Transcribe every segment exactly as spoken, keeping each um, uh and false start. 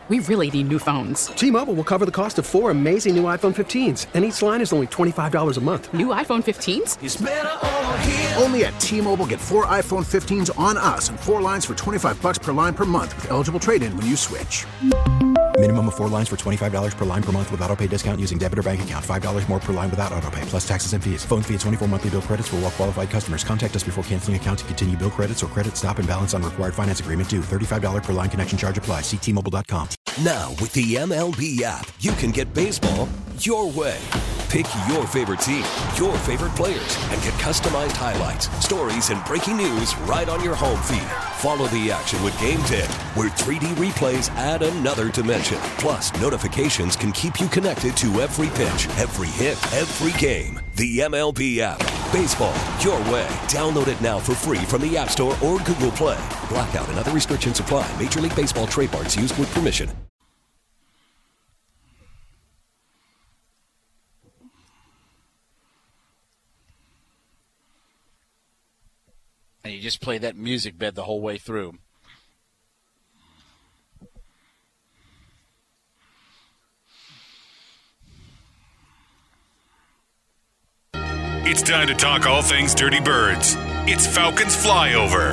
We really need new phones. T-Mobile will cover the cost of four amazing new iPhone fifteens, and each line is only twenty-five dollars a month. New iPhone fifteens? It's better over here. Only at T-Mobile, get four iPhone fifteens on us and four lines for twenty-five dollars per line per month with eligible trade-in when you switch. Minimum of four lines for twenty-five dollars per line per month with autopay discount using debit or bank account. five dollars more per line without autopay, plus taxes and fees. Phone fee at twenty-four monthly bill credits for well-qualified customers. Contact us before canceling account to continue bill credits or credit stop and balance on required finance agreement due. thirty-five dollars per line connection charge applies. See T Mobile dot com. Now, with the M L B app, you can get baseball your way. Pick your favorite team, your favorite players, and get customized highlights, stories, and breaking news right on your home feed. Follow the action with Game Day, where three D replays add another dimension. Plus, notifications can keep you connected to every pitch, every hit, every game. The M L B app. Baseball your way. Download it now for free from the App Store or Google Play. Blackout and other restrictions apply. Major League Baseball trademarks used with permission. And you just play that music bed the whole way through. It's time to talk all things Dirty Birds. It's Falcons Flyover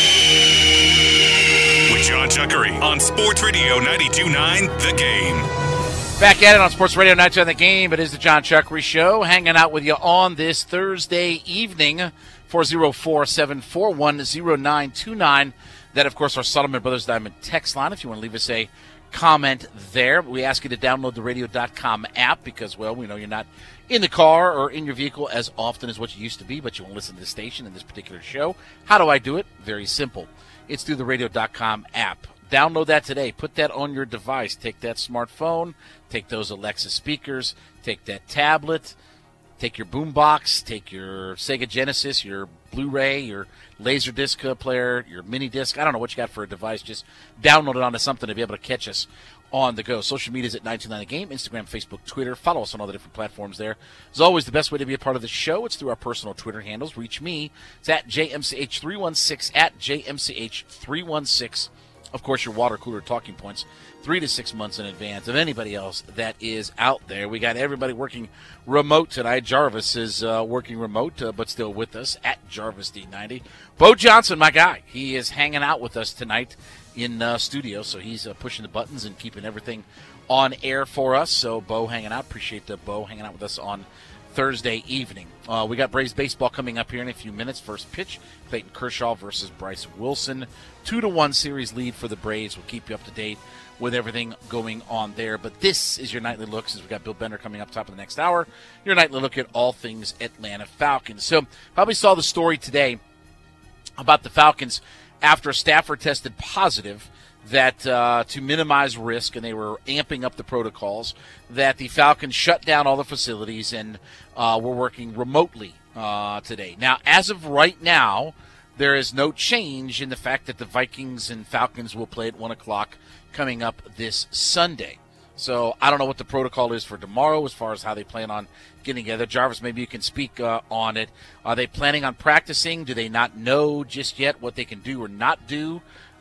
with John Chuckery on Sports Radio ninety-two point nine The Game. Back at it on Sports Radio ninety-two point nine The Game. It is the John Chuckery Show, hanging out with you on this Thursday evening. four oh four, seven four one, oh nine two nine. That, of course, our Solomon Brothers Diamond text line. If you want to leave us a comment there, we ask you to download the radio dot com app because, well, we know you're not in the car or in your vehicle as often as what you used to be, but you want to listen to the station in this particular show. How do I do it? Very simple. It's through the radio dot com app. Download that today. Put that on your device. Take that smartphone. Take those Alexa speakers. Take that tablet. Take your boombox, take your Sega Genesis, your Blu-ray, your Laserdisc player, your mini disc. I don't know what you got for a device. Just download it onto something to be able to catch us on the go. Social media is at nine two nine The Game, Instagram, Facebook, Twitter. Follow us on all the different platforms there. As always, the best way to be a part of the show, it's through our personal Twitter handles. Reach me. It's at J M C H three one six, at J M C H three one six. Of course, your water cooler talking points three to six months in advance of anybody else that is out there. We got everybody working remote tonight. Jarvis is uh, working remote, uh, but still with us at Jarvis D ninety. Bo Johnson, my guy, he is hanging out with us tonight in uh, studio, so he's uh, pushing the buttons and keeping everything on air for us. So Bo hanging out. Appreciate the Bo hanging out with us on Thursday evening. Uh, we got Braves baseball coming up here in a few minutes. First pitch, Clayton Kershaw versus Bryce Wilson. Two to one series lead for the Braves. We'll keep you up to date with everything going on there. But this is your nightly look, since we've got Bill Bender coming up top of the next hour. Your nightly look at all things Atlanta Falcons. So probably saw the story today about the Falcons after Stafford tested positive, that uh, to minimize risk, and they were amping up the protocols, that the Falcons shut down all the facilities and uh, were working remotely uh, today. Now, as of right now, there is no change in the fact that the Vikings and Falcons will play at one o'clock coming up this Sunday. So I don't know what the protocol is for tomorrow as far as how they plan on getting together. Jarvis, maybe you can speak uh, on it. Are they planning on practicing? Do they not know just yet what they can do or not do?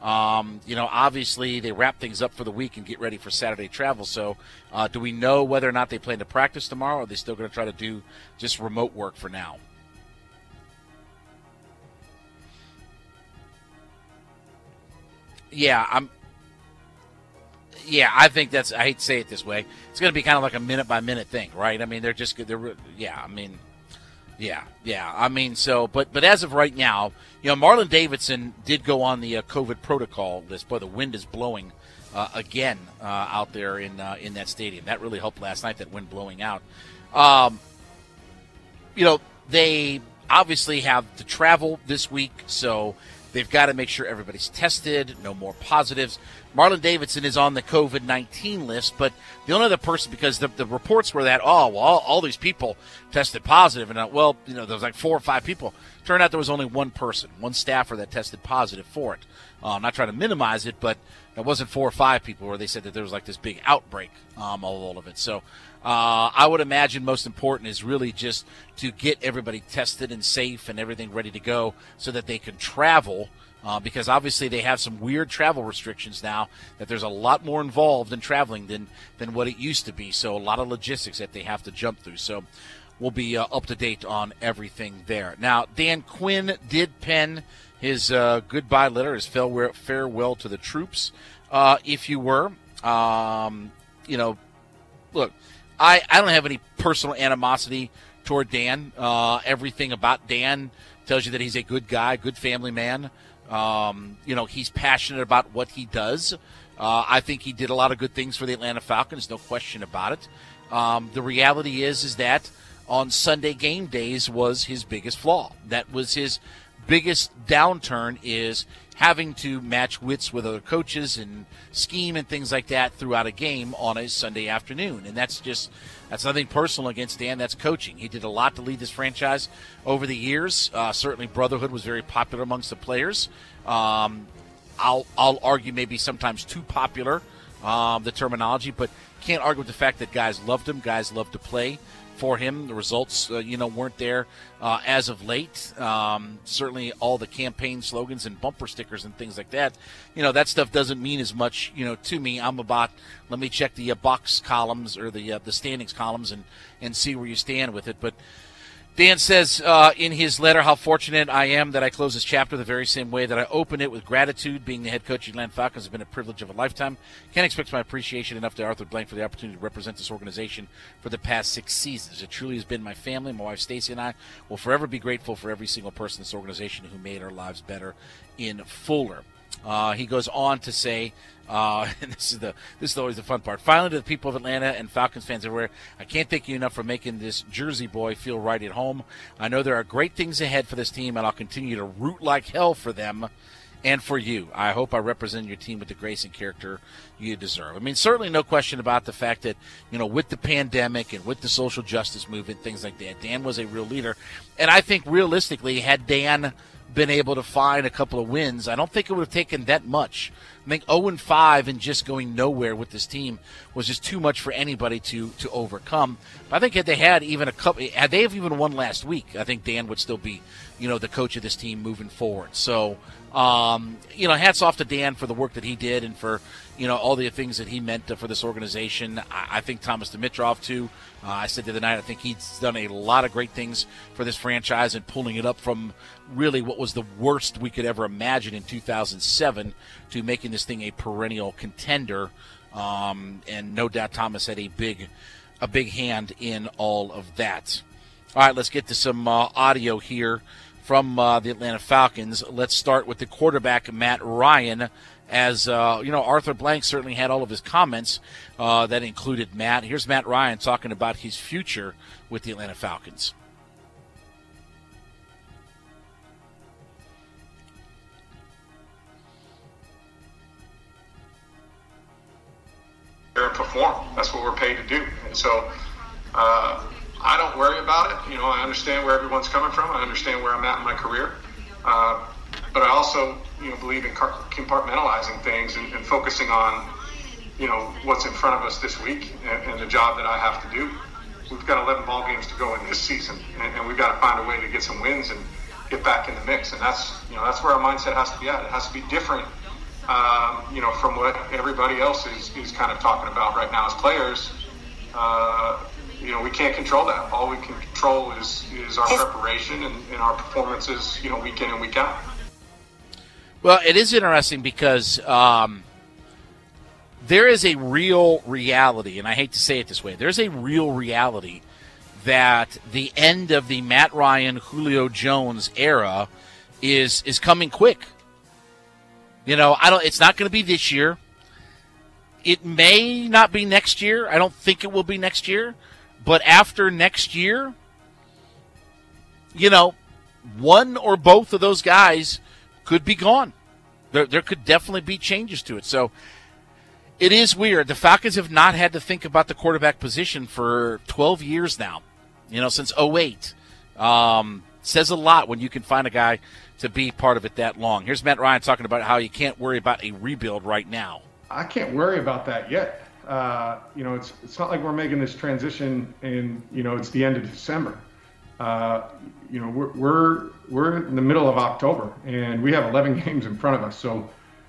Um, you know, obviously they wrap things up for the week and get ready for Saturday travel. So uh, do we know whether or not they plan to practice tomorrow, or are they still going to try to do just remote work for now? Yeah, I'm. Yeah, I think that's. I hate to say it this way. It's going to be kind of like a minute by minute thing, right? I mean, they're just. They're. Yeah, I mean. Yeah, yeah. I mean, so, but but as of right now, you know, Marlon Davidson did go on the uh, COVID protocol list. Boy, the wind is blowing uh, again uh, out there in uh, in that stadium. That really helped last night, that wind blowing out. Um, you know, they obviously have to travel this week, so they've got to make sure everybody's tested, no more positives. Marlon Davidson is on the COVID nineteen list, but the only other person, because the, the reports were that, oh, well, all, all these people tested positive, and, uh, well, you know, there was like four or five people. Turned out there was only one person, one staffer that tested positive for it. Uh, I'm not trying to minimize it, but it wasn't four or five people where they said that there was like this big outbreak um, of all of it. So uh, I would imagine most important is really just to get everybody tested and safe and everything ready to go so that they can travel Uh, because obviously they have some weird travel restrictions now, that there's a lot more involved in traveling than, than what it used to be. So a lot of logistics that they have to jump through. So we'll be uh, up to date on everything there. Now, Dan Quinn did pen his uh, goodbye letter, his farewell, farewell to the troops, uh, if you were. Um, you know, look, I, I don't have any personal animosity toward Dan. Uh, everything about Dan tells you that he's a good guy, good family man. Um, you know, he's passionate about what he does. Uh, I think he did a lot of good things for the Atlanta Falcons, no question about it. Um, the reality is, is that on Sunday game days was his biggest flaw. That was his biggest downturn, is having to match wits with other coaches and scheme and things like that throughout a game on a Sunday afternoon. And that's just, that's nothing personal against Dan. That's coaching. He did a lot to lead this franchise over the years. Uh, certainly brotherhood was very popular amongst the players. Um, I'll, I'll argue maybe sometimes too popular, um, the terminology, but can't argue with the fact that guys loved him. Guys loved to play for him. The results, uh, you know, weren't there uh, as of late. Um, certainly all the campaign slogans and bumper stickers and things like that, you know, that stuff doesn't mean as much, you know, to me. I'm about, let me check the uh, box columns or the uh, the standings columns and, and see where you stand with it. But Dan says uh, in his letter how fortunate I am that I close this chapter the very same way that I opened it, with gratitude. Being the head coach of the Atlanta Falcons has been a privilege of a lifetime. Can't express my appreciation enough to Arthur Blank for the opportunity to represent this organization for the past six seasons. It truly has been my family. My wife Stacy and I will forever be grateful for every single person in this organization who made our lives better in Fuller. Uh, he goes on to say, uh, and this is the this is always the fun part. Finally, to the people of Atlanta and Falcons fans everywhere, I can't thank you enough for making this Jersey boy feel right at home. I know there are great things ahead for this team, and I'll continue to root like hell for them and for you. I hope I represent your team with the grace and character you deserve. I mean, certainly no question about the fact that, you know, with the pandemic and with the social justice movement, things like that, Dan was a real leader. And I think realistically, had Dan been able to find a couple of wins, I don't think it would have taken that much. I think oh and five and just going nowhere with this team was just too much for anybody to to overcome. But I think had they had even a couple, had they have even won last week, I think Dan would still be, you know, the coach of this team moving forward. So, um, you know, hats off to Dan for the work that he did and for, you know, all the things that he meant for this organization. I, I think Thomas Dimitrov, too. Uh, I said the other night, I think he's done a lot of great things for this franchise and pulling it up from really what was the worst we could ever imagine in two thousand seven to making this thing a perennial contender. Um, and no doubt Thomas had a big, a big hand in all of that. All right, let's get to some uh, audio here from uh, the Atlanta Falcons. Let's start with the quarterback, Matt Ryan. As, uh, you know, Arthur Blank certainly had all of his comments uh, that included Matt. Here's Matt Ryan talking about his future with the Atlanta Falcons. And perform. That's what we're paid to do. And so uh, I don't worry about it. You know, I understand where everyone's coming from. I understand where I'm at in my career. Uh, but I also, you know, believe in compartmentalizing things and, and focusing on, you know, what's in front of us this week and, and the job that I have to do. We've got eleven ball games to go in this season, and, and we've got to find a way to get some wins and get back in the mix. And that's, you know, that's where our mindset has to be at. It has to be different, um, you know, from what everybody else is, is kind of talking about right now as players. Uh, you know, we can't control that. All we can control is, is our preparation and, and our performances, you know, week in and week out. Well, it is interesting because um, there is a real reality, and I hate to say it this way, there's a real reality that the end of the Matt Ryan, Julio Jones era is is coming quick. You know, I don't. It's not going to be this year. It may not be next year. I don't think it will be next year. But after next year, you know, one or both of those guys could be gone. There, there could definitely be changes to it. So it is weird. The Falcons have not had to think about the quarterback position for twelve years now, you know, since oh eight. Um, says a lot when you can find a guy to be part of it that long. Here's Matt Ryan talking about how you can't worry about a rebuild right now. I can't worry about that yet. Uh, you know, it's it's not like we're making this transition and, you know, it's the end of December. uh, you know, we're, we're we're in the middle of October, and we have eleven games in front of us. So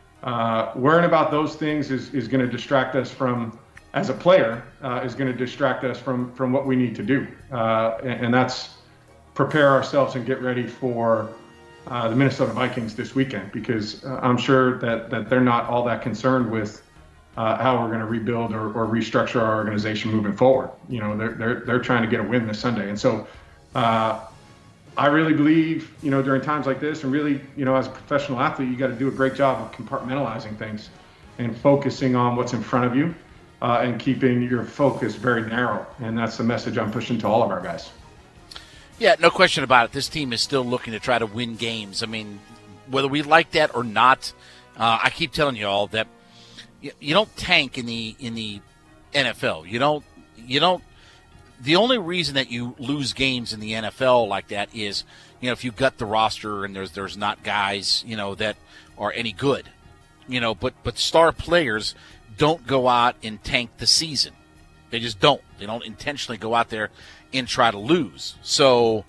uh, worrying about those things is, is going to distract us from, as a player, uh, is going to distract us from from what we need to do, uh, and, and that's prepare ourselves and get ready for uh, the Minnesota Vikings this weekend, because uh, I'm sure that that they're not all that concerned with Uh, how we're going to rebuild or, or restructure our organization moving forward. You know, they're they're they're trying to get a win this Sunday, and so uh, I really believe, you know, during times like this, and really, you know, as a professional athlete, you got to do a great job of compartmentalizing things and focusing on what's in front of you, uh, and keeping your focus very narrow. And that's the message I'm pushing to all of our guys. Yeah, no question about it. This team is still looking to try to win games. I mean, whether we like that or not, uh, I keep telling you all that. You don't tank in the in the N F L. You don't. You don't. The only reason that you lose games in the N F L like that is, you know, if you gut the roster and there's there's not guys, you know, that are any good, you know. But but star players don't go out and tank the season. They just don't. They don't intentionally go out there and try to lose. So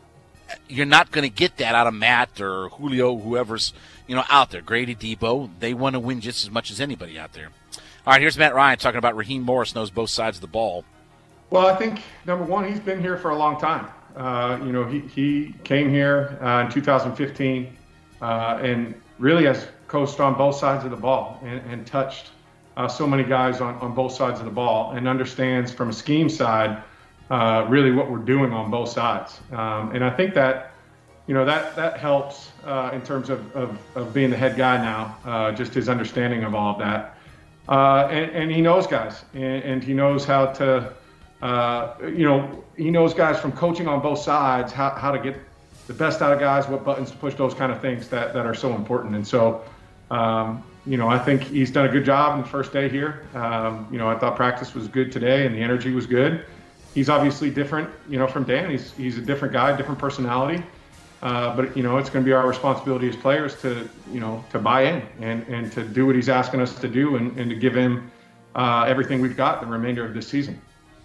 you're not going to get that out of Matt or Julio, whoever's, you know, out there. Grady, Debo, they want to win just as much as anybody out there. All right, here's Matt Ryan talking about Raheem Morris knows both sides of the ball. Well, I think, number one, he's been here for a long time. Uh, you know, he, he came here uh, in two thousand fifteen uh, and really has coached on both sides of the ball and, and touched uh, so many guys on, on both sides of the ball, and understands from a scheme side uh, really what we're doing on both sides. Um, and I think that, you know, that that helps uh, in terms of, of, of being the head guy now, uh, just his understanding of all of that. Uh, and, and he knows guys, and, and he knows how to, uh, you know, he knows guys from coaching on both sides, how, how to get the best out of guys, what buttons to push, those kind of things that, that are so important. And so, um, you know, I think he's done a good job in the first day here. Um, you know, I thought practice was good today and the energy was good. He's obviously different, you know, from Dan. He's, he's a different guy, different personality. Uh, but, you know, it's going to be our responsibility as players to, you know, to buy in and, and to do what he's asking us to do, and, and to give him uh, everything we've got the remainder of this season.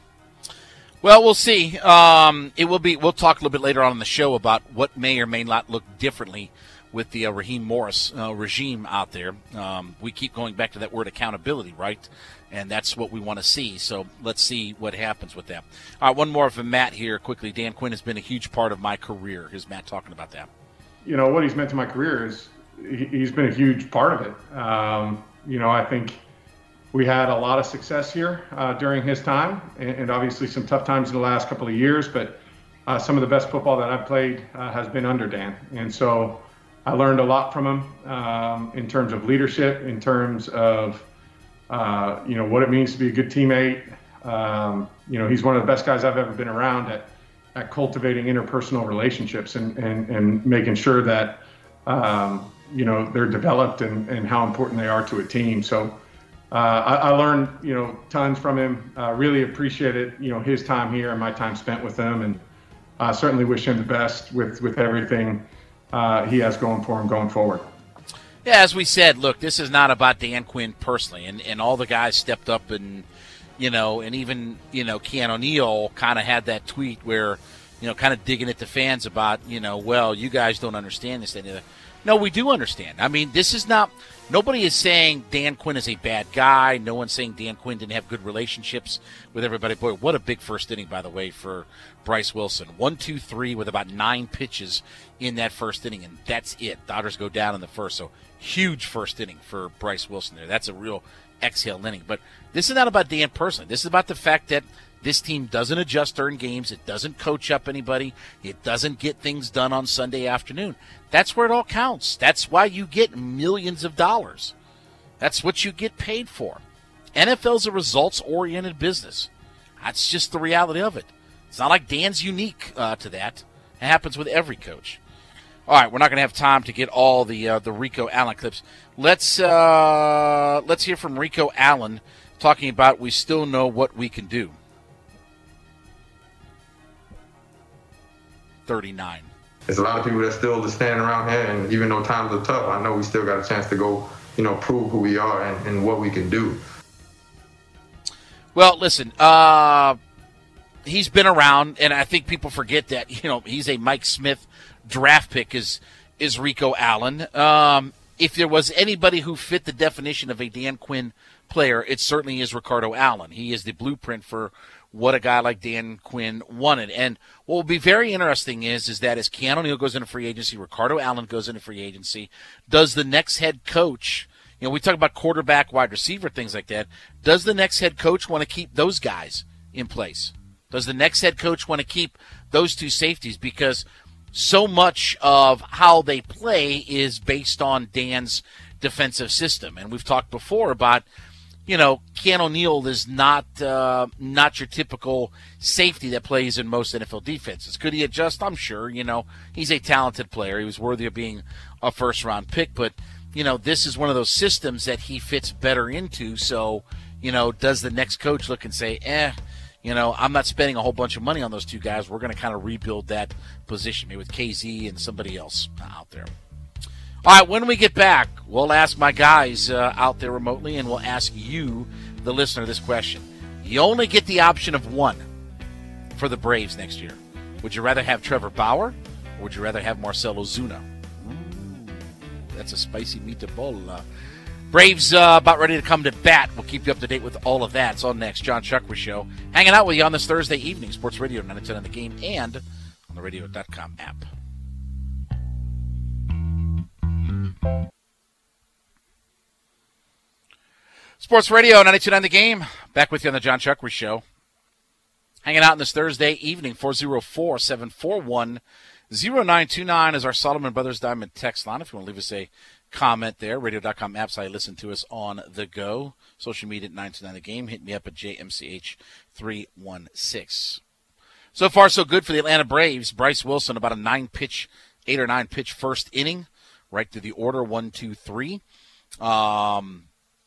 Well, we'll see. Um, it will be. We'll talk a little bit later on in the show about what may or may not look differently with the uh, Raheem Morris uh, regime out there. Um, we keep going back to that word accountability, right? And that's what we want to see. So let's see what happens with that. All right, one more from Matt here quickly. Dan Quinn has been a huge part of my career. Here's Matt talking about that. You know, what he's meant to my career is he, he's been a huge part of it. Um, you know, I think we had a lot of success here uh, during his time, and, and obviously some tough times in the last couple of years, but uh, some of the best football that I've played uh, has been under Dan. And so I learned a lot from him um, in terms of leadership, in terms of Uh, you know, what it means to be a good teammate. Um, you know, he's one of the best guys I've ever been around at, at cultivating interpersonal relationships and, and, and making sure that, um, you know, they're developed and, and how important they are to a team. So uh, I, I learned, you know, tons from him. Uh, really appreciated, you know, his time here and my time spent with him. And I uh, certainly wish him the best with, with everything uh, he has going for him going forward. Yeah, as we said, look, this is not about Dan Quinn personally, and, and all the guys stepped up and, you know, and even, you know, Keanu O'Neal kind of had that tweet where, you know, kind of digging at the fans about, you know, well, you guys don't understand this. And no, we do understand. I mean, this is not, nobody is saying Dan Quinn is a bad guy. No one's saying Dan Quinn didn't have good relationships with everybody. Boy, what a big first inning, by the way, for Bryce Wilson. One, two, three with about nine pitches in that first inning, and that's it. Dodgers go down in the first, so huge first inning for Bryce Wilson there. That's a real exhale inning. But this is not about Dan personally. This is about the fact that this team doesn't adjust during games. It doesn't coach up anybody. It doesn't get things done on Sunday afternoon. That's where it all counts. That's why you get millions of dollars. That's what you get paid for. N F L's a results-oriented business. That's just the reality of it. It's not like Dan's unique uh, to that. It happens with every coach. All right, we're not going to have time to get all the uh, the Rico Allen clips. Let's uh, let's hear from Rico Allen talking about we still know what we can do. thirty-nine. There's a lot of people that still are standing around here, and even though times are tough, I know we still got a chance to go, you know, prove who we are and, and what we can do. Well, listen, uh, he's been around, and I think people forget that, you know, he's a Mike Smith draft pick is, is Rico Allen. Um, if there was anybody who fit the definition of a Dan Quinn player, it certainly is Ricardo Allen. He is the blueprint for what a guy like Dan Quinn wanted. And what will be very interesting is, is that as Keanu Neal goes into free agency, Ricardo Allen goes into free agency, does the next head coach, you know, we talk about quarterback, wide receiver, things like that, does the next head coach want to keep those guys in place? Does the next head coach want to keep those two safeties? Because so much of how they play is based on Dan's defensive system. And we've talked before about, you know, Keanu Neal is not uh, not your typical safety that plays in most N F L defenses. Could he adjust? I'm sure. You know, he's a talented player. He was worthy of being a first-round pick. But, you know, this is one of those systems that he fits better into. So, you know, does the next coach look and say, eh, you know, I'm not spending a whole bunch of money on those two guys. We're going to kind of rebuild that position, maybe with K Z and somebody else out there. All right, when we get back, we'll ask my guys uh, out there remotely, and we'll ask you, the listener, this question. You only get the option of one for the Braves next year. Would you rather have Trevor Bauer, or would you rather have Marcell Ozuna? Ooh, that's a spicy meatball. Uh, Braves uh, about ready to come to bat. We'll keep you up to date with all of that. It's all next. John Chuckery Show. Hanging out with you on this Thursday evening. Sports Radio nine ten on the Game and on the radio dot com app. Sports Radio ninety-two point nine The Game. Back with you on the John Chuckery Show. Hanging out on this Thursday evening. four oh four, seven four one, oh nine two nine is our Solomon Brothers Diamond text line. If you want to leave us a comment there, radio dot com apps. I listen to us on the go. Social media at nine two nine The Game. Hit me up at J M C H three one six. So far, so good for the Atlanta Braves. Bryce Wilson, about a nine-pitch, eight or nine-pitch first inning. Right through the order, one, two, three. Um,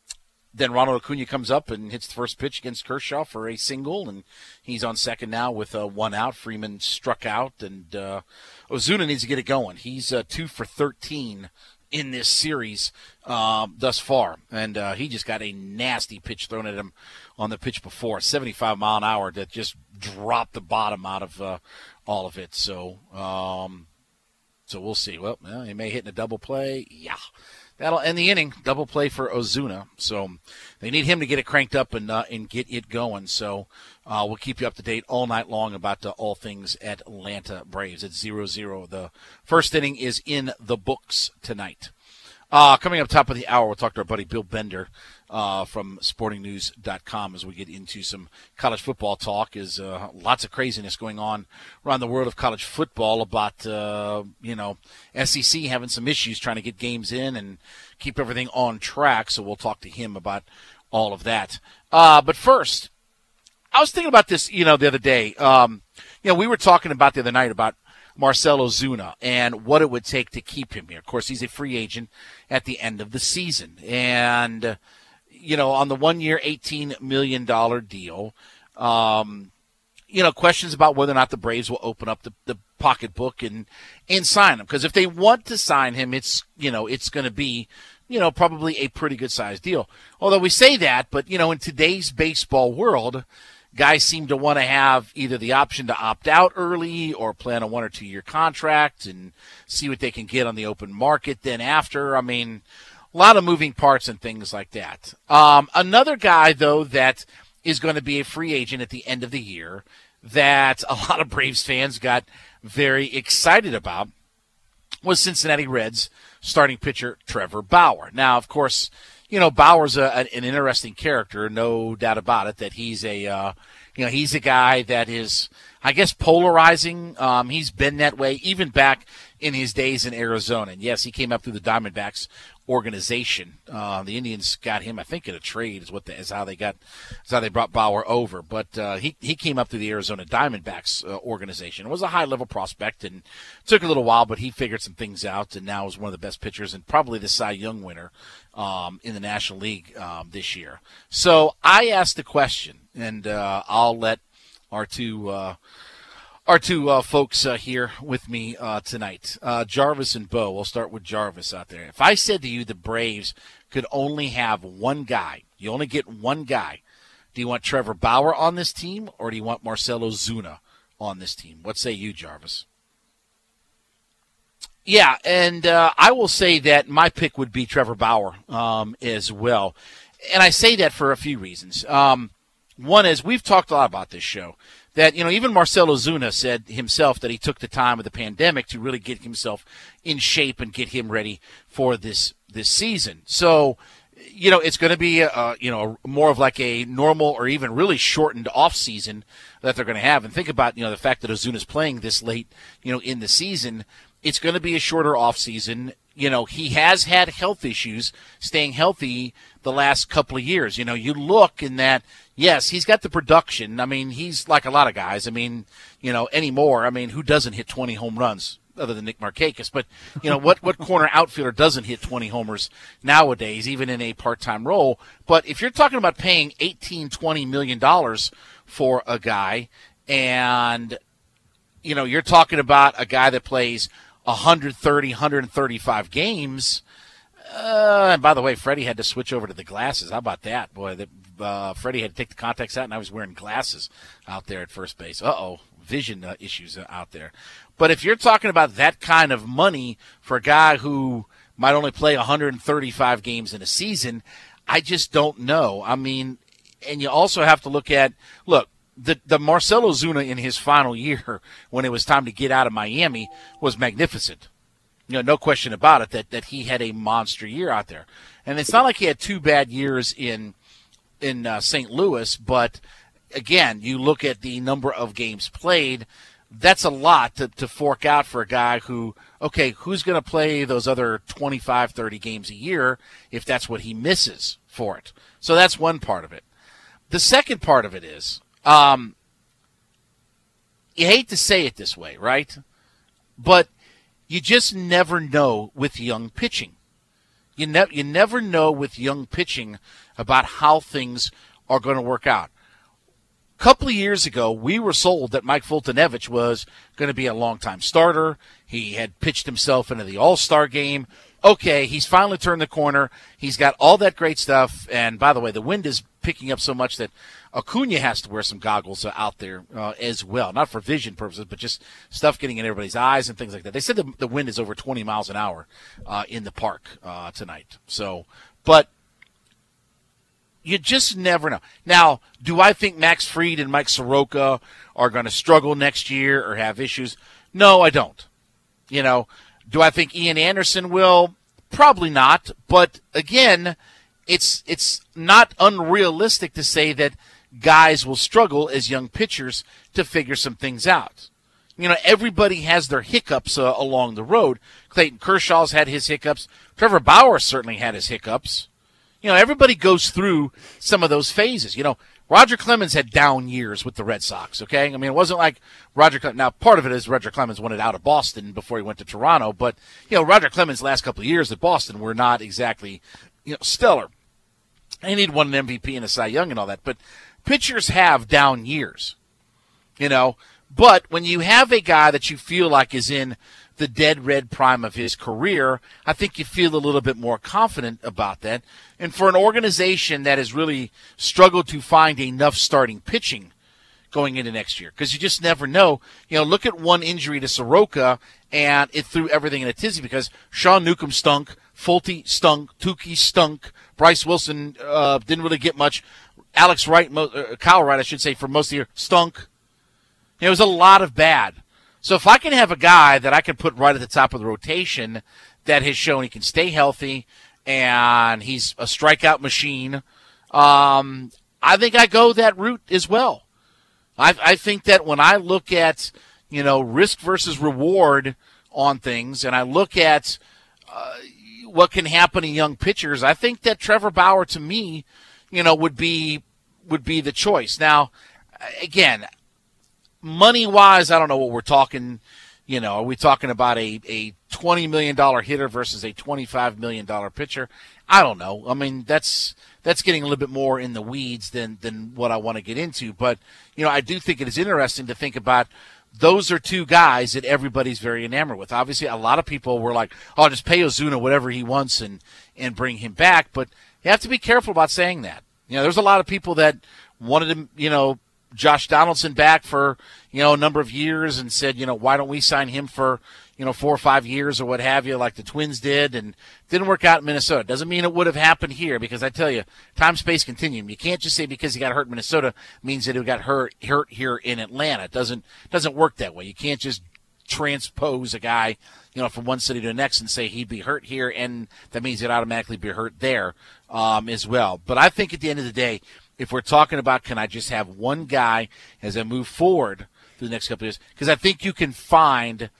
then Ronald Acuna comes up and hits the first pitch against Kershaw for a single, and he's on second now with uh, one out. Freeman struck out, and uh, Ozuna needs to get it going. He's uh, two for thirteen in this series um, thus far, and uh, he just got a nasty pitch thrown at him on the pitch before, seventy-five mile an hour that just dropped the bottom out of uh, all of it. So, um, so we'll see. Well, well, he may hit in a double play. Yeah, that'll end the inning. Double play for Ozuna. So they need him to get it cranked up and uh, and get it going. So uh, we'll keep you up to date all night long about uh, all things Atlanta Braves. It's zero zero. The first inning is in the books tonight. Uh, coming up top of the hour, we'll talk to our buddy Bill Bender uh, from sporting news dot com as we get into some college football talk. Is uh, lots of craziness going on around the world of college football about, uh, you know, S E C having some issues trying to get games in and keep everything on track. So we'll talk to him about all of that. Uh, but first, I was thinking about this, you know, the other day. Um, you know, we were talking about the other night about Marcell Ozuna and what it would take to keep him here. Of course, he's a free agent at the end of the season. And, uh, you know, on the one-year, eighteen million dollars deal, um, you know, questions about whether or not the Braves will open up the, the pocketbook and, and sign him. Because if they want to sign him, it's, you know, it's going to be, you know, probably a pretty good-sized deal. Although we say that, but, you know, in today's baseball world, guys seem to want to have either the option to opt out early or plan a one or two year contract and see what they can get on the open market then after. I mean, a lot of moving parts and things like that. Um, another guy, though, that is going to be a free agent at the end of the year that a lot of Braves fans got very excited about was Cincinnati Reds starting pitcher Trevor Bauer. Now, of course, you know, Bauer's a, an interesting character, no doubt about it, that he's a, uh, you know, he's a guy that is, I guess, polarizing. Um, he's been that way even back in his days in Arizona. And, yes, he came up through the Diamondbacks organization. Uh, the Indians got him, I think, in a trade is what the, is how they got, is how they brought Bauer over. But uh, he he came up through the Arizona Diamondbacks uh, organization. It was a high level prospect and took a little while, but he figured some things out and now is one of the best pitchers and probably the Cy Young winner um, in the National League um, this year. So I asked the question, and uh, I'll let our two. Uh, Our two uh, folks uh, here with me uh, tonight, uh, Jarvis and Bo. We'll start with Jarvis out there. If I said to you the Braves could only have one guy, you only get one guy Do you want Trevor Bauer on this team, or do you want Marcell Ozuna on this team? What say you, Jarvis? Yeah, and uh, I will say that my pick would be Trevor Bauer um, as well. And I say that for a few reasons. Um, one is we've talked a lot about this show, that, you know, even Marcell Ozuna said himself that he took the time of the pandemic to really get himself in shape and get him ready for this this season. So, you know, it's going to be, a, you know, more of like a normal or even really shortened off season that they're going to have. And think about, you know, the fact that Ozuna's playing this late, you know, in the season. It's going to be a shorter off season. You know, he has had health issues staying healthy the last couple of years. You know, you look in that, yes, he's got the production. I mean, he's like a lot of guys. I mean, you know, anymore. I mean, who doesn't hit twenty home runs other than Nick Markakis? But, you know, what, what corner outfielder doesn't hit twenty homers nowadays, even in a part-time role? But if you're talking about paying eighteen, twenty million dollars for a guy, and, you know, you're talking about a guy that plays one thirty, one thirty-five games. Uh, and by the way, Freddie had to switch over to the glasses. How about that? Boy, the, uh, Freddie had to take the contacts out, and I was wearing glasses out there at first base. Uh-oh, vision uh, issues out there. But if you're talking about that kind of money for a guy who might only play one thirty-five games in a season, I just don't know. I mean, and you also have to look at, look, The the Marcell Ozuna in his final year, when it was time to get out of Miami, was magnificent. You know, no question about it that, that he had a monster year out there. And it's not like he had two bad years in in uh, Saint Louis, but again, you look at the number of games played, that's a lot to, to fork out for a guy who, okay, who's going to play those other twenty-five, thirty games a year if that's what he misses for it? So that's one part of it. The second part of it is, Um, you hate to say it this way, right? But you just never know with young pitching. You, ne- you never know with young pitching about how things are going to work out. A couple of years ago, we were sold that Mike Foltynewicz was going to be a long-time starter. He had pitched himself into the All-Star game. Okay, he's finally turned the corner. He's got all that great stuff. And by the way, the wind is picking up so much that Acuna has to wear some goggles uh, out there uh, as well, not for vision purposes, but just stuff getting in everybody's eyes and things like that. They said the, the wind is over twenty miles an hour uh, in the park uh, tonight. So, but you just never know. Now, do I think Max Fried and Mike Soroka are going to struggle next year or have issues? No, I don't. You know, do I think Ian Anderson will? Probably not. But again, it's it's not unrealistic to say that guys will struggle as young pitchers to figure some things out. You know, everybody has their hiccups uh, along the road. Clayton Kershaw's had his hiccups. Trevor Bauer certainly had his hiccups. You know, everybody goes through some of those phases. You know, Roger Clemens had down years with the Red Sox, okay? I mean, it wasn't like Roger Clemens. Now, part of it is Roger Clemens wanted out of Boston before he went to Toronto. But, you know, Roger Clemens' last couple of years at Boston were not exactly, you know, stellar. And he'd won an M V P and a Cy Young and all that. But pitchers have down years, you know. But when you have a guy that you feel like is in the dead red prime of his career, I think you feel a little bit more confident about that. And for an organization that has really struggled to find enough starting pitching going into next year, because you just never know. You know, look at one injury to Soroka, and it threw everything in a tizzy because Sean Newcomb stunk, Fulte stunk, Tukey stunk, Bryce Wilson uh, didn't really get much. Alex Wright, uh, Kyle Wright, I should say, for most of the year, stunk. It was a lot of bad. So if I can have a guy that I can put right at the top of the rotation that has shown he can stay healthy and he's a strikeout machine, um, I think I go that route as well. I, I think that when I look at, you know, risk versus reward on things, and I look at uh, what can happen in young pitchers, I think that Trevor Bauer, to me, you know, would be would be the choice. Now, again, money-wise, I don't know what we're talking. You know, are we talking about a, a twenty million dollars hitter versus a twenty-five million dollars pitcher? I don't know. I mean, that's that's getting a little bit more in the weeds than, than what I want to get into. But, you know, I do think it is interesting to think about those are two guys that everybody's very enamored with. Obviously, a lot of people were like, oh, just pay Ozuna whatever he wants and, and bring him back. But you have to be careful about saying that. You know, there's a lot of people that wanted him, you know, Josh Donaldson back for, you know, a number of years and said, you know, why don't we sign him for, you know, four or five years or what have you, like the Twins did, and didn't work out in Minnesota. Doesn't mean it would have happened here, because I tell you, time-space continuum. You can't just say because he got hurt in Minnesota means that he got hurt hurt here in Atlanta. It doesn't doesn't work that way. You can't just transpose a guy, you know, from one city to the next and say he'd be hurt here, and that means he'd automatically be hurt there um, as well. But I think at the end of the day, if we're talking about can I just have one guy as I move forward through the next couple of years, because I think you can find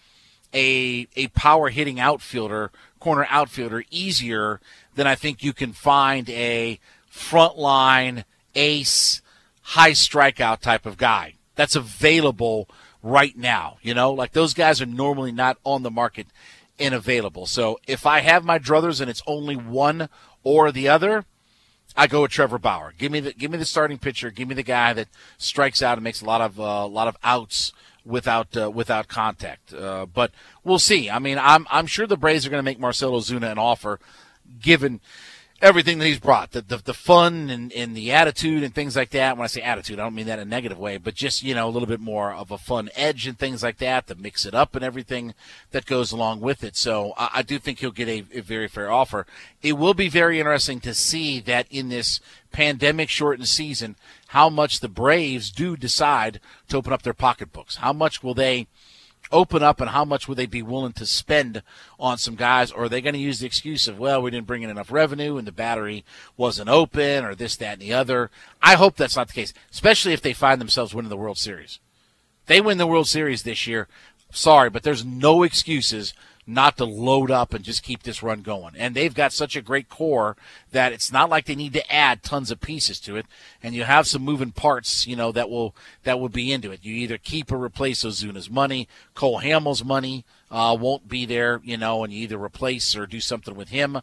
a a power hitting outfielder, corner outfielder, easier than I think you can find a frontline ace, high strikeout type of guy that's available right now. You know, like those guys are normally not on the market and available. So if I have my druthers and it's only one or the other, I go with Trevor Bauer. Give me the give me the starting pitcher. Give me the guy that strikes out and makes a lot of a uh, lot of outs without uh, without contact. Uh, but we'll see. I mean, I'm I'm sure the Braves are going to make Marcell Ozuna an offer, given everything that he's brought, the the, the fun and, and the attitude and things like that. When I say attitude, I don't mean that in a negative way, but just, you know, a little bit more of a fun edge and things like that, to mix it up and everything that goes along with it. So I, I do think he'll get a, a very fair offer. It will be very interesting to see that in this pandemic-shortened season, how much the Braves do decide to open up their pocketbooks. How much will they open up, and how much would they be willing to spend on some guys? Or are they going to use the excuse of, well, we didn't bring in enough revenue and the battery wasn't open, or this, that, and the other? I hope that's not the case, especially if they find themselves winning the World Series. If they win the World Series this year, sorry, but there's no excuses not to load up and just keep this run going. And they've got such a great core that it's not like they need to add tons of pieces to it. And you have some moving parts, you know, that will that will be into it. You either keep or replace Ozuna's money. Cole Hamels' money uh, won't be there, you know, and you either replace or do something with him.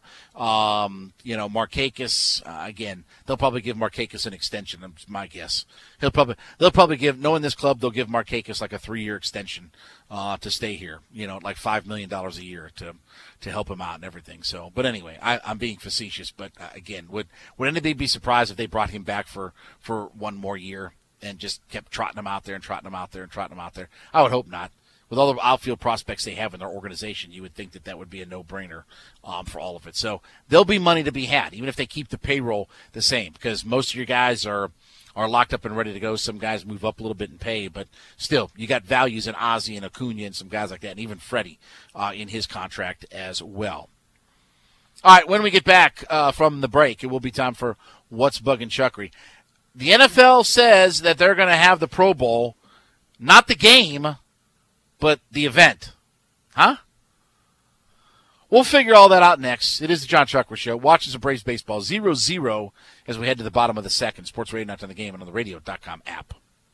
Um, you know, Markakis, uh, again, they'll probably give Markakis an extension. That's my guess. He'll probably they'll probably give, knowing this club, they'll give Markakis like a three-year extension uh, to stay here. You know, like five million dollars a year to to help him out and everything. So, but anyway, I, I'm being facetious. But uh, again, would would anybody be surprised if they brought him back for, for one more year and just kept trotting him out there and trotting him out there and trotting him out there? I would hope not. With all the outfield prospects they have in their organization, you would think that that would be a no-brainer um, for all of it. So there'll be money to be had, even if they keep the payroll the same, because most of your guys are are locked up and ready to go. Some guys move up a little bit in pay, but still, you got values in Ozzie and Acuna and some guys like that, and even Freddie uh, in his contract as well. All right, when we get back uh, from the break, it will be time for What's Bugging Chuckery. The N F L says that they're going to have the Pro Bowl, not the game, but the event. Huh? We'll figure all that out next. It is the John Chuckery Show. Watching some Braves baseball. zero zero as we head to the bottom of the second. Sports Radio Night on the Game and on the radio dot com app.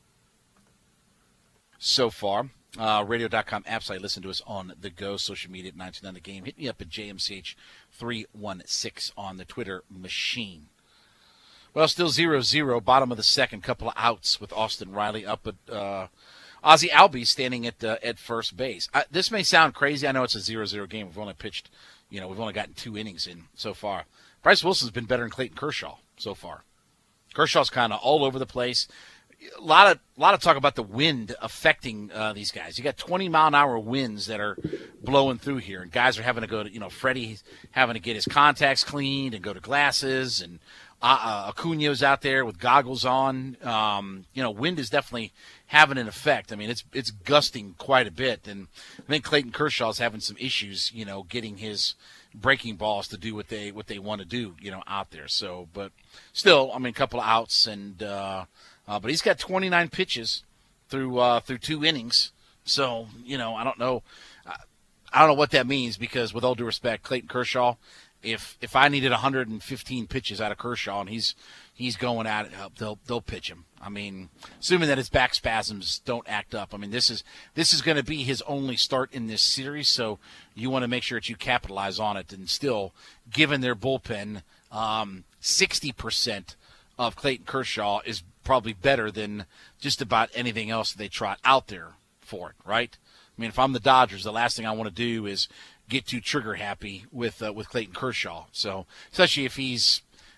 So far, uh, radio dot com app site. Listen to us on the go. Social media at nine two nine The Game. Hit me up at J M C H three one six on the Twitter machine. Well, still zero zero. Bottom of the second. Couple of outs with Austin Riley up at uh, Ozzie Albies standing at uh, at first base. I, this may sound crazy. I know it's a zero zero game. We've only pitched, you know, we've only gotten two innings in so far. Bryce Wilson's been better than Clayton Kershaw so far. Kershaw's kind of all over the place. A lot of a lot of talk about the wind affecting uh, these guys. You got twenty mile an hour winds that are blowing through here, and guys are having to go to, you know, Freddie's having to get his contacts cleaned and go to glasses, and uh, uh, Acuna's out there with goggles on. Um, you know, wind is definitely having an effect. I mean, it's it's gusting quite a bit, and I think Clayton Kershaw's having some issues, you know, getting his breaking balls to do what they what they want to do, you know, out there. So, but still, I mean, a couple of outs, and uh, uh, but he's got twenty-nine pitches through uh, through two innings. So, you know, I don't know, I don't know what that means, because with all due respect, Clayton Kershaw, if if I needed one hundred fifteen pitches out of Kershaw and he's he's going at it, they'll they'll pitch him. I mean, assuming that his back spasms don't act up. I mean, this is this is going to be his only start in this series, so you want to make sure that you capitalize on it. And still, given their bullpen, um, sixty percent of Clayton Kershaw is probably better than just about anything else that they trot out there for it, right? I mean, if I'm the Dodgers, the last thing I want to do is get too trigger happy with uh, with Clayton Kershaw. So, especially if he's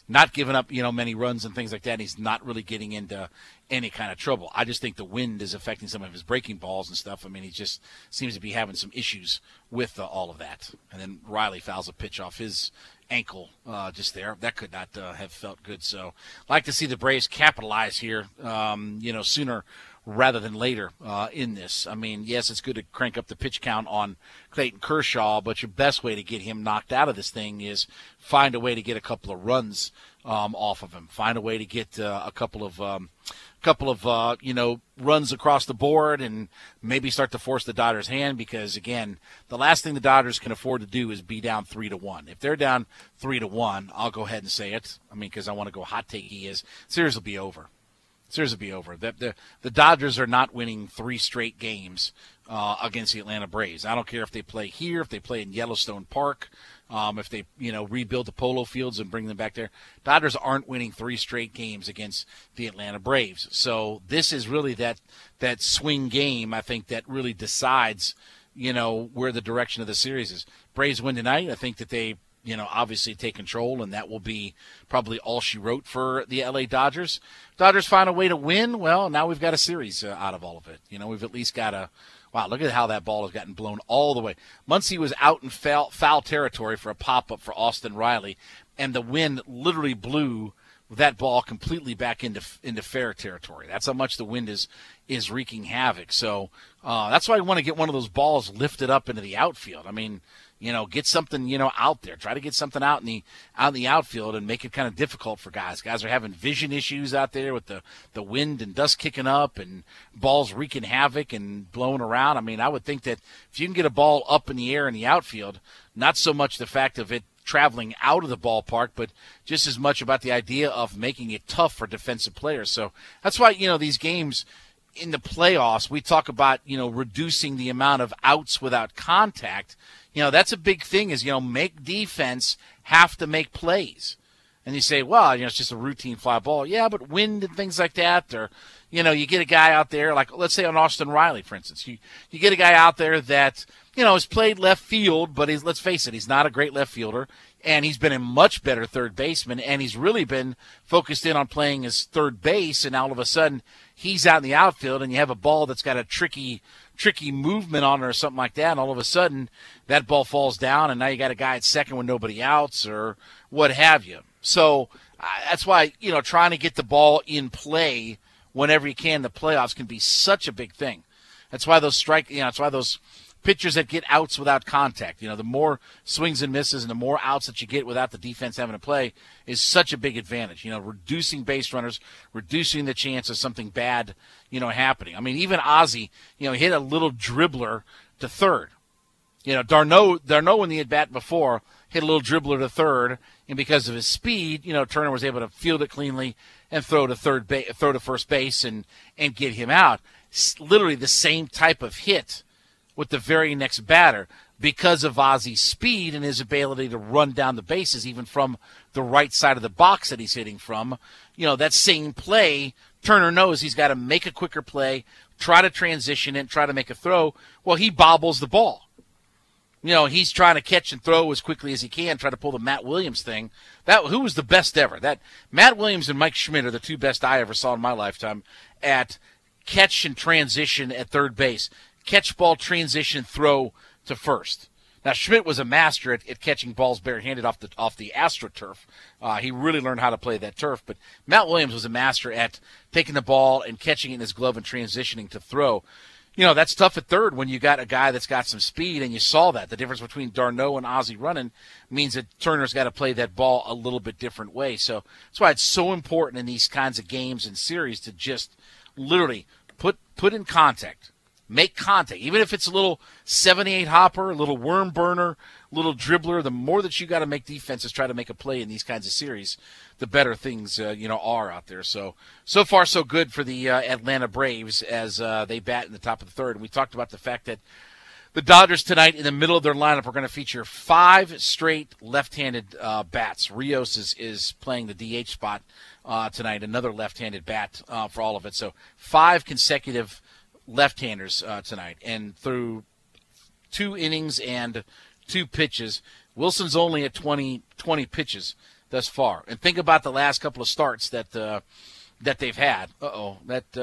not giving up, you know, many runs and things like that. And he's not really getting into any kind of trouble. I just think the wind is affecting some of his breaking balls and stuff. I mean, he just seems to be having some issues with uh, all of that. And then Riley fouls a pitch off his ankle uh, just there. That could not uh, have felt good. So like to see the Braves capitalize here, um, you know, sooner rather than later uh, in this. I mean, yes, it's good to crank up the pitch count on Clayton Kershaw, but your best way to get him knocked out of this thing is find a way to get a couple of runs um, off of him. Find a way to get uh, a couple of um, couple of uh, you know runs across the board, and maybe start to force the Dodgers' hand. Because again, the last thing the Dodgers can afford to do is be down three to one. If they're down three to one, I'll go ahead and say it. I mean, because I want to go hot take. He is series will be over. Series will be over. The, the, the Dodgers are not winning three straight games uh, against the Atlanta Braves. I don't care if they play here, if they play in Yellowstone Park, um, if they you know rebuild the polo fields and bring them back there. Dodgers aren't winning three straight games against the Atlanta Braves. So this is really that that swing game, I think, that really decides you know where the direction of the series is. Braves win tonight. I think that they you know, obviously take control, and that will be probably all she wrote for the L A Dodgers. Dodgers find a way to win. Well, now we've got a series uh, out of all of it. You know, we've at least got a – wow, look at how that ball has gotten blown all the way. Muncy was out in foul, foul territory for a pop-up for Austin Riley, and the wind literally blew that ball completely back into into fair territory. That's how much the wind is is wreaking havoc. So uh, that's why I want to get one of those balls lifted up into the outfield. I mean – You know, get something, you know, out there. Try to get something out in the out in the outfield and make it kind of difficult for guys. Guys are having vision issues out there with the, the wind and dust kicking up and balls wreaking havoc and blowing around. I mean, I would think that if you can get a ball up in the air in the outfield, not so much the fact of it traveling out of the ballpark, but just as much about the idea of making it tough for defensive players. So that's why, you know, these games in the playoffs, we talk about, you know, reducing the amount of outs without contact. You know, that's a big thing is, you know, make defense have to make plays. And you say, well, you know, it's just a routine fly ball. Yeah, but wind and things like that. Or, you know, you get a guy out there, like let's say on Austin Riley, for instance. You, you get a guy out there that, you know, has played left field, but he's, let's face it, he's not a great left fielder. And he's been a much better third baseman. And he's really been focused in on playing his third base. And all of a sudden, he's out in the outfield, and you have a ball that's got a tricky tricky movement on it or something like that, and all of a sudden that ball falls down, and now you got a guy at second with nobody outs or what have you. So uh, that's why, you know, trying to get the ball in play whenever you can in the playoffs can be such a big thing. That's why those strike, you know, that's why those pitchers that get outs without contact, you know, the more swings and misses and the more outs that you get without the defense having to play is such a big advantage. You know, reducing base runners, reducing the chance of something bad, you know, happening. I mean, even Ozzie, you know, hit a little dribbler to third. You know, d'Arnaud, d'Arnaud in the at-bat before hit a little dribbler to third, and because of his speed, you know, Turner was able to field it cleanly and throw to third ba- throw to first base and, and get him out. It's literally the same type of hit with the very next batter because of Ozzie's speed and his ability to run down the bases even from the right side of the box that he's hitting from. You know, that same play, Turner knows he's got to make a quicker play, try to transition it, try to make a throw. Well, he bobbles the ball. You know, he's trying to catch and throw as quickly as he can, try to pull the Matt Williams thing. That who was the best ever? That Matt Williams and Mike Schmidt are the two best I ever saw in my lifetime at catch and transition at third base. Catch ball, transition, throw to first. Now, Schmidt was a master at, at catching balls barehanded off the off the AstroTurf. Uh, he really learned how to play that turf. But Matt Williams was a master at taking the ball and catching it in his glove and transitioning to throw. You know, that's tough at third when you got a guy that's got some speed, and you saw that. The difference between d'Arnaud and Ozzie running means that Turner's got to play that ball a little bit different way. So that's why it's so important in these kinds of games and series to just literally put put in contact. Make contact, even if it's a little seventy-eight hopper, a little worm burner, a little dribbler. The more that you got to make defenses try to make a play in these kinds of series, the better things uh, you know are out there. So so far so good for the uh, Atlanta Braves as uh, they bat in the top of the third. And we talked about the fact that the Dodgers tonight in the middle of their lineup are going to feature five straight left-handed uh, bats. Rios is is playing the D H spot uh, tonight, another left-handed bat uh, for all of it. So five consecutive left-handers uh, tonight, and through two innings and two pitches, Wilson's only at twenty, twenty pitches thus far. And think about the last couple of starts that uh, that they've had. Uh-oh. That, uh,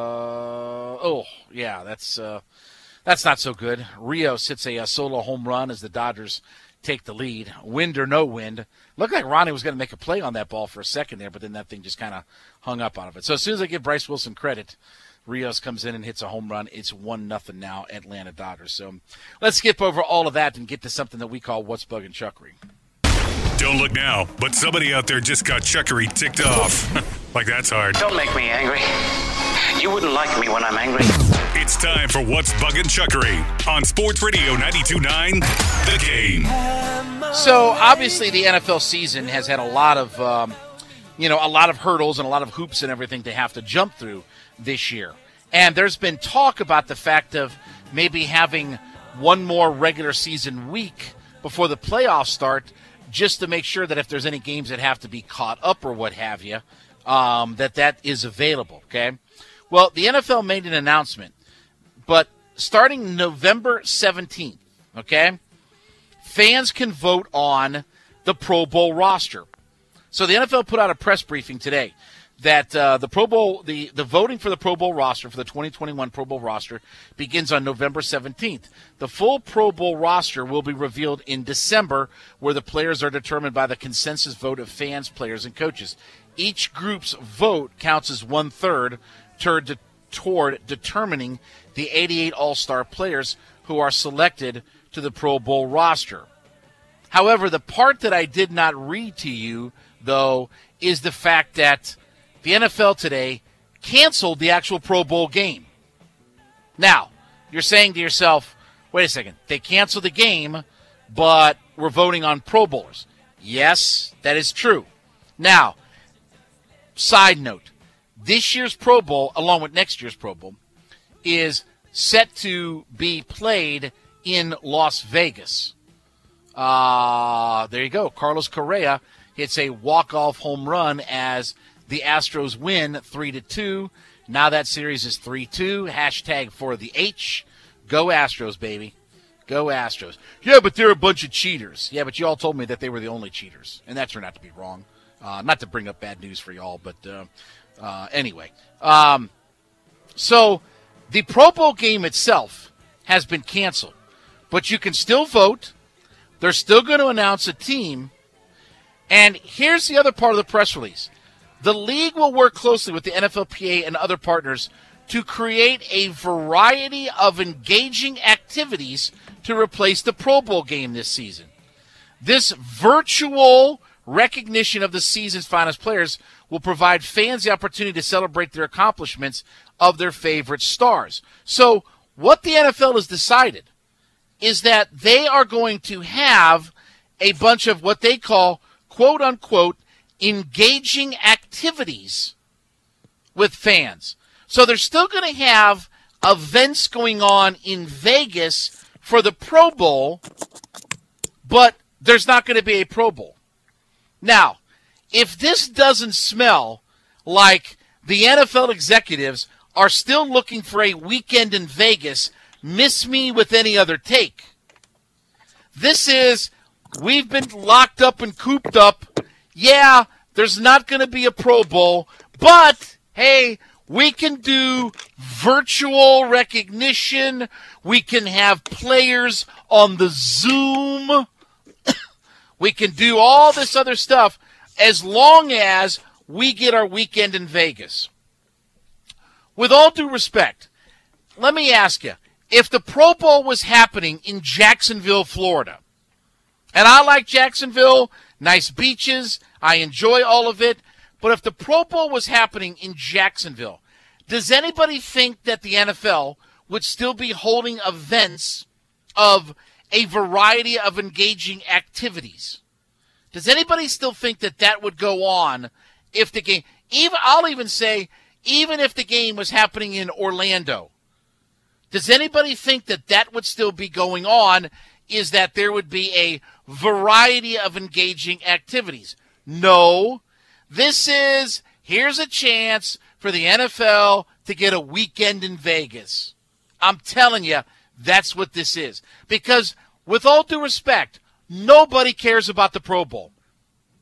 oh, yeah, that's uh, that's not so good. Rios hits a, a solo home run as the Dodgers take the lead. Wind or no wind. Looked like Ronnie was going to make a play on that ball for a second there, but then that thing just kind of hung up out of it. So as soon as I give Bryce Wilson credit, Rios comes in and hits a home run. It's one nothing now, Atlanta Dodgers. So let's skip over all of that and get to something that we call What's Bugging Chuckery. Don't look now, but somebody out there just got Chuckery ticked off. Like that's hard. Don't make me angry. You wouldn't like me when I'm angry. It's time for What's Bugging Chuckery on Sports Radio ninety-two point nine The Game. So obviously the N F L season has had a lot of, um, you know, a lot of hurdles and a lot of hoops and everything to have to jump through this year. And there's been talk about the fact of maybe having one more regular season week before the playoffs start, just to make sure that if there's any games that have to be caught up or what have you, um, that that is available, okay? Well, the N F L made an announcement, but starting November seventeenth, okay, fans can vote on the Pro Bowl roster. So the N F L put out a press briefing today that uh, the Pro Bowl, the, the voting for the Pro Bowl roster, for the twenty twenty-one Pro Bowl roster, begins on November seventeenth. The full Pro Bowl roster will be revealed in December, where the players are determined by the consensus vote of fans, players, and coaches. Each group's vote counts as one-third toward, toward determining the eighty-eight All-Star players who are selected to the Pro Bowl roster. However, the part that I did not read to you, though, is the fact that the N F L today canceled the actual Pro Bowl game. Now, you're saying to yourself, wait a second, they canceled the game, but we're voting on Pro Bowlers. Yes, that is true. Now, side note, this year's Pro Bowl, along with next year's Pro Bowl, is set to be played in Las Vegas. Uh, there you go. Carlos Correa hits a walk-off home run as the Astros win three to two. Now that series is three two. Hashtag for the H. Go Astros, baby. Go Astros. Yeah, but they're a bunch of cheaters. Yeah, but you all told me that they were the only cheaters, and that turned out to be wrong. Uh, not to bring up bad news for y'all, but uh, uh, anyway. Um, so the Pro Bowl game itself has been canceled, but you can still vote. They're still going to announce a team. And here's the other part of the press release. The league will work closely with the N F L P A and other partners to create a variety of engaging activities to replace the Pro Bowl game this season. This virtual recognition of the season's finest players will provide fans the opportunity to celebrate their accomplishments of their favorite stars. So what the N F L has decided is that they are going to have a bunch of what they call, quote-unquote, engaging activities with fans. So they're still going to have events going on in Vegas for the Pro Bowl, but there's not going to be a Pro Bowl. Now, if this doesn't smell like the N F L executives are still looking for a weekend in Vegas, miss me with any other take. This is, we've been locked up and cooped up. Yeah, there's not going to be a Pro Bowl, but, hey, we can do virtual recognition. We can have players on the Zoom. We can do all this other stuff as long as we get our weekend in Vegas. With all due respect, let me ask you, if the Pro Bowl was happening in Jacksonville, Florida, and I like Jacksonville, nice beaches, I enjoy all of it, but if the Pro Bowl was happening in Jacksonville, does anybody think that the N F L would still be holding events of a variety of engaging activities? Does anybody still think that that would go on if the game, even I'll even say, even if the game was happening in Orlando? Does anybody think that that would still be going on, is that there would be a variety of engaging activities? No. This is, here's a chance for the N F L to get a weekend in Vegas. I'm telling you, that's what this is. Because, with all due respect, nobody cares about the Pro Bowl.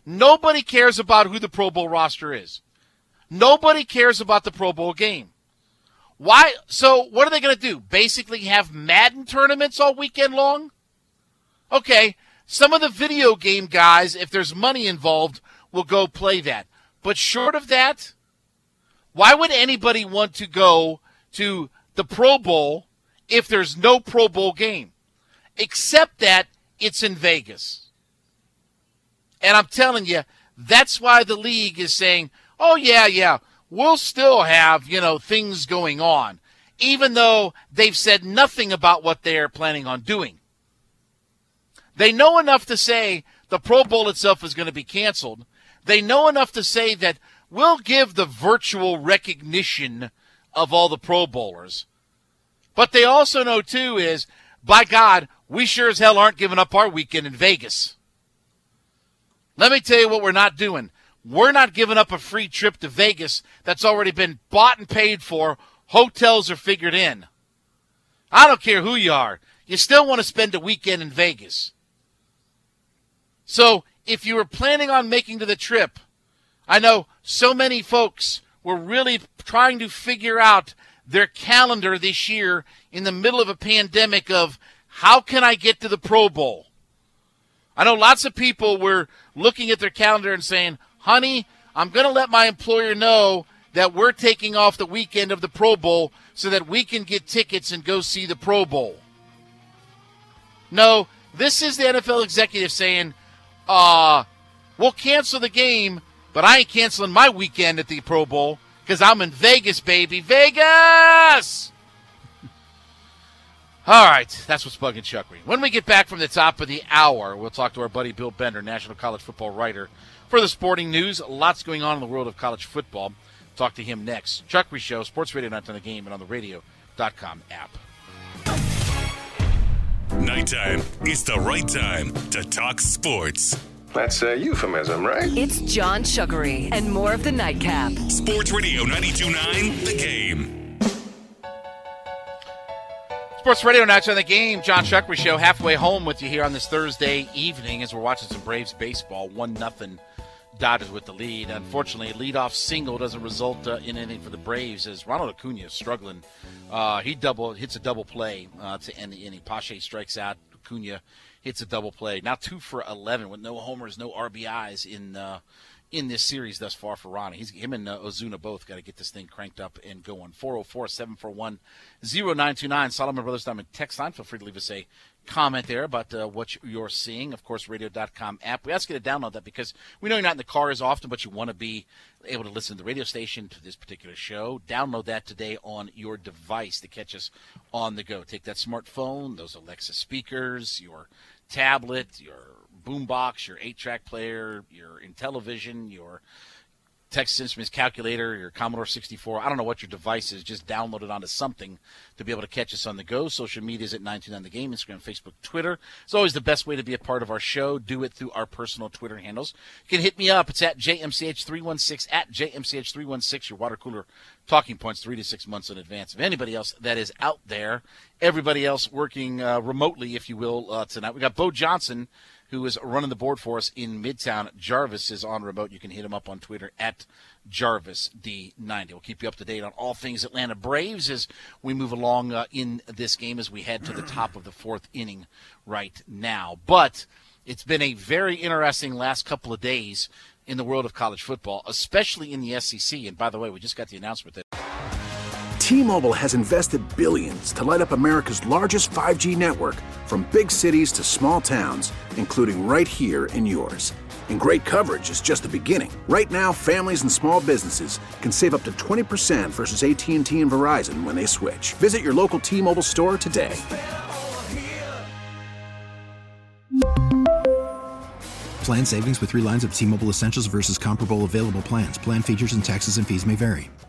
Nobody cares about who the Pro Bowl roster is. Nobody cares about the Pro Bowl game. Why? So what are they going to do? Basically have Madden tournaments all weekend long? Okay, some of the video game guys, if there's money involved, will go play that. But short of that, why would anybody want to go to the Pro Bowl if there's no Pro Bowl game? Except that it's in Vegas. And I'm telling you, that's why the league is saying, oh, yeah, yeah, we'll still have, you know, things going on, even though they've said nothing about what they're planning on doing. They know enough to say the Pro Bowl itself is going to be canceled. They know enough to say that we'll give the virtual recognition of all the Pro Bowlers. But they also know, too, is, by God, we sure as hell aren't giving up our weekend in Vegas. Let me tell you what we're not doing. We're not giving up a free trip to Vegas that's already been bought and paid for. Hotels are figured in. I don't care who you are. You still want to spend a weekend in Vegas. So if you were planning on making to the trip, I know so many folks were really trying to figure out their calendar this year in the middle of a pandemic of how can I get to the Pro Bowl? I know lots of people were looking at their calendar and saying, honey, I'm going to let my employer know that we're taking off the weekend of the Pro Bowl so that we can get tickets and go see the Pro Bowl. No, this is the N F L executive saying, uh, we'll cancel the game, but I ain't canceling my weekend at the Pro Bowl because I'm in Vegas, baby. Vegas! All right, that's what's bugging Chuck Reed. When we get back from the top of the hour, we'll talk to our buddy Bill Bender, National College Football writer for the Sporting News. Lots going on in the world of college football. Talk to him next. Chuck Reed Show, Sports Radio Night on the Game, and on the radio dot com app. Nighttime is the right time to talk sports. That's a euphemism, right? It's John Chuckery and more of the Nightcap. Sports Radio ninety-two point nine, The Game. Sports Radio Nights on the Game. John Chuckery Show, halfway home with you here on this Thursday evening as we're watching some Braves baseball. one nothing Dodgers with the lead. Unfortunately, a leadoff single doesn't result uh, in anything for the Braves as Ronald Acuna is struggling. Uh, he double hits a double play uh, to end the inning. Pache strikes out. Acuna hits a double play. Now two for eleven with no homers, no R B Is in uh, in this series thus far for Ronnie. He's, him and uh, Ozuna both got to get this thing cranked up and going. four oh four, seven four one, oh nine two nine. Solomon Brothers Diamond text line. Feel free to leave us a comment there about uh, what you're seeing. Of course, radio dot com app. We ask you to download that because we know you're not in the car as often, but you want to be able to listen to the radio station to this particular show. Download that today on your device to catch us on the go. Take that smartphone, those Alexa speakers, your tablet, your boombox, your eight-track player, your Intellivision, your Texas Instruments calculator, your Commodore sixty-four. I don't know what your device is. Just download it onto something to be able to catch us on the go. Social media is at nine two nine The Game, Instagram, Facebook, Twitter. It's always the best way to be a part of our show. Do it through our personal Twitter handles. You can hit me up. It's at J M C H three one six, at J M C H three one six, your water cooler talking points three to six months in advance of anybody else that is out there. Everybody else working uh, remotely, if you will, uh, tonight. We got Bo Johnson, who is running the board for us in Midtown. Jarvis is on remote. You can hit him up on Twitter at Jarvis D ninety. We'll keep you up to date on all things Atlanta Braves as we move along uh, in this game as we head to the top of the fourth inning right now. But it's been a very interesting last couple of days in the world of college football, especially in the S E C. And by the way, we just got the announcement that T-Mobile has invested billions to light up America's largest five G network, from big cities to small towns, including right here in yours. And great coverage is just the beginning. Right now, families and small businesses can save up to twenty percent versus A T and T and Verizon when they switch. Visit your local T-Mobile store today. Plan savings with three lines of T-Mobile Essentials versus comparable available plans. Plan features and taxes and fees may vary.